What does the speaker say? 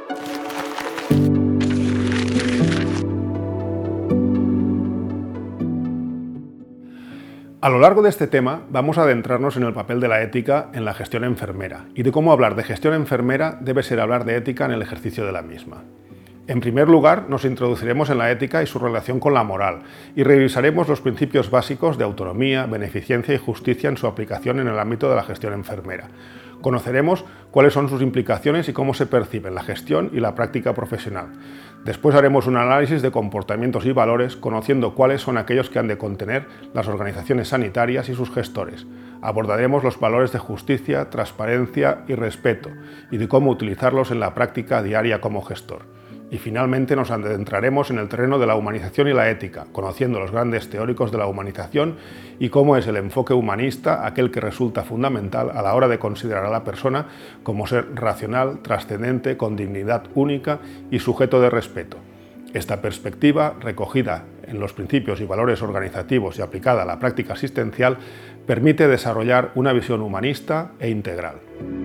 A lo largo de este tema vamos a adentrarnos en el papel de la ética en la gestión enfermera y de cómo hablar de gestión enfermera debe ser hablar de ética en el ejercicio de la misma. En primer lugar, nos introduciremos en la ética y su relación con la moral y revisaremos los principios básicos de autonomía, beneficencia y justicia en su aplicación en el ámbito de la gestión enfermera. Conoceremos cuáles son sus implicaciones y cómo se perciben la gestión y la práctica profesional. Después haremos un análisis de comportamientos y valores, conociendo cuáles son aquellos que han de contener las organizaciones sanitarias y sus gestores. Abordaremos los valores de justicia, transparencia y respeto, y de cómo utilizarlos en la práctica diaria como gestor. Y finalmente nos adentraremos en el terreno de la humanización y la ética, conociendo los grandes teóricos de la humanización y cómo es el enfoque humanista aquel que resulta fundamental a la hora de considerar a la persona como ser racional, trascendente, con dignidad única y sujeto de respeto. Esta perspectiva, recogida en los principios y valores organizativos y aplicada a la práctica asistencial, permite desarrollar una visión humanista e integral.